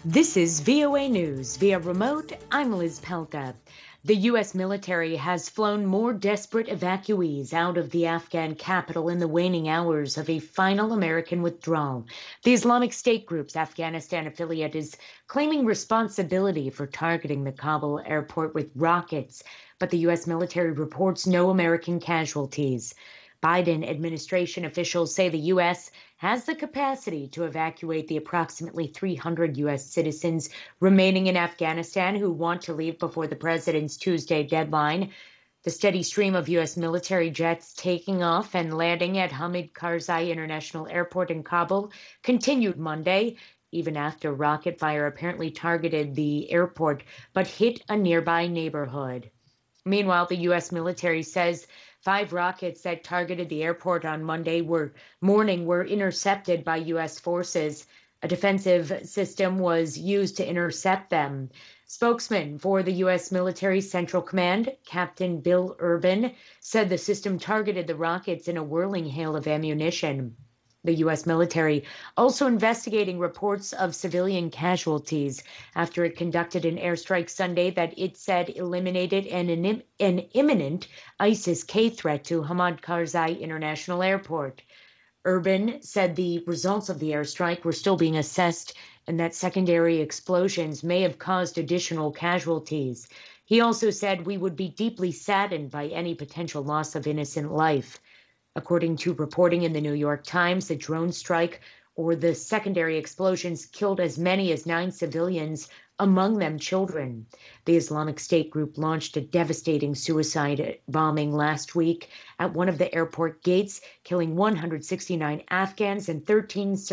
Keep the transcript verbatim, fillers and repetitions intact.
This is V O A News. Via remote, I'm Liz Pelka. The U S military has flown more desperate evacuees out of the Afghan capital in the waning hours of a final American withdrawal. The Islamic State group's Afghanistan affiliate is claiming responsibility for targeting the Kabul airport with rockets, but the U S military reports no American casualties. Biden administration officials say the U S has the capacity to evacuate the approximately three hundred U S citizens remaining in Afghanistan who want to leave before the president's Tuesday deadline. The steady stream of U S military jets taking off and landing at Hamid Karzai International Airport in Kabul continued Monday, even after rocket fire apparently targeted the airport but hit a nearby neighborhood. Meanwhile, the U S military says five rockets that targeted the airport on Monday were morning were intercepted by U S forces. A defensive system was used to intercept them. Spokesman for the U S military Central Command, Captain Bill Urban, said the system targeted the rockets in a whirling hail of ammunition. The U S military also investigating reports of civilian casualties after it conducted an airstrike Sunday that it said eliminated an, an imminent ISIS-K threat to Hamid Karzai International Airport. Urban said the results of the airstrike were still being assessed and that secondary explosions may have caused additional casualties. He also said we would be deeply saddened by any potential loss of innocent life. According to reporting in the New York Times, the drone strike or the secondary explosions killed as many as nine civilians, among them children. The Islamic State group launched a devastating suicide bombing last week at one of the airport gates, killing one hundred sixty-nine Afghans and thirteen